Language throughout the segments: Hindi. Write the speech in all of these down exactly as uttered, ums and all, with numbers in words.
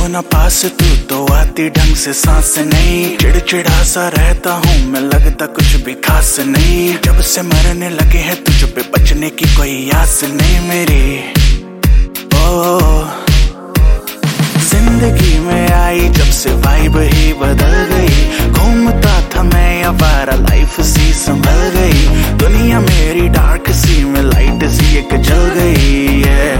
ना पास तू तो आती ढंग से सांस नहीं, चिड़चिड़ा सा रहता हूँ मैं, लगता कुछ भी खास नहीं। जब से मरने लगे हैं तुझ पे बचने की कोई आस नहीं मेरी। ओ जिंदगी में आई जब से वाइब ही बदल गई, घूमता था मैं आवारा लाइफ सी संभल गई, दुनिया मेरी डार्क सी में लाइट सी एक जल गई है।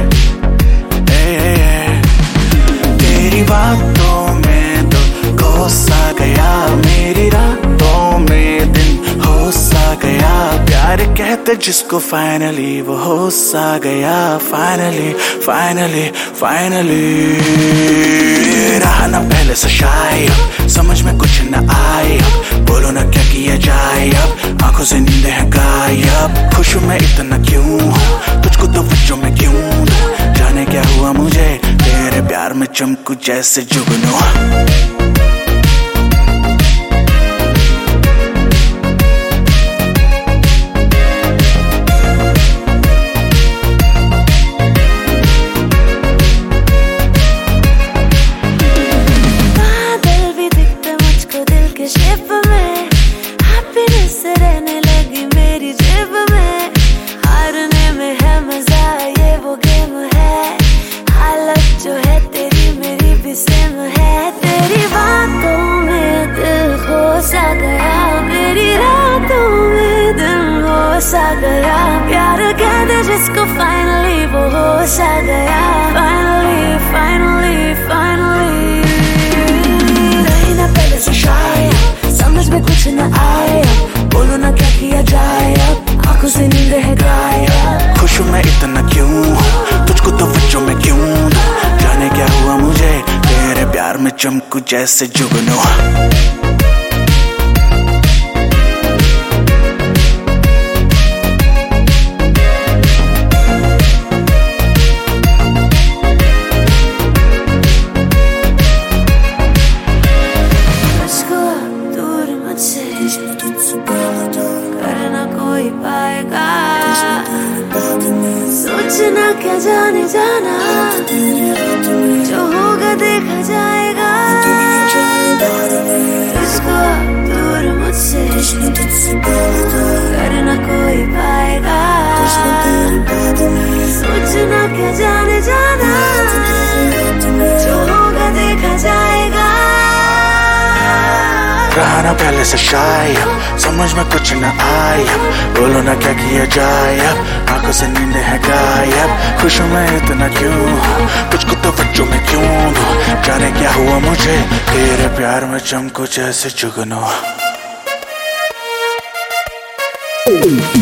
तेरी बातों में तो खो सा गया, मेरी रातों में दिन हो सा गया, प्यार कहते जिसको फाइनली वो हो सा गया। फाइनली फाइनली फाइनली रहा ना पहले से शायद, समझ में कुछ न आए अब, बोलो ना क्या किया जाए अब, आंखों से नींद है गायब। खुश मैं इतना क्यों हूँ, तुझको तो बच्चों में क्यों दूं, जाने क्या हुआ मुझे, तेरे प्यार में चमकू जैसे जुगनू। शेप में हैप्पीनेस रहने लगी मेरी जेब में, हारने में है मजा ये वो गेम है, हालत जो है तेरी मेरी भी सेम है। तेरी बातों में दिल खो सा गया, मेरी रातों में दिल हो सा गया, प्यार कह दे जिसको फाइनली वो हो सा गया। फाइनली फाइनली फाइनली नहीं ना पहले से शायद, समझ में कुछ न आए, बोलो ना क्या किया जाए अब, आंखों से नींद है गायब। खुश मैं इतना क्यों हूँ, तुझको तो बच्चों में क्यों दूं, जाने क्या हुआ मुझे, तेरे प्यार में चमकू जैसे जुगनू। करना कोई पाएगा, सोचना क्या जाने जाना, जो होगा देखा जाएगा। तुझको दूर मुझसे करना कोई पाएगा, सोचना क्या जाने जाना, जो होगा देखा जाएगा। रहा ना पहले से शायद, समझ में कुछ न आया, बोलो ना क्या किया जाए अब, आंखों से नींद है गायब। खुश मैं इतना क्यों हूँ, तुझको तो बच्चों में क्यों दूं, जाने क्या हुआ मुझे, तेरे प्यार में चमकू जैसे जुगनू।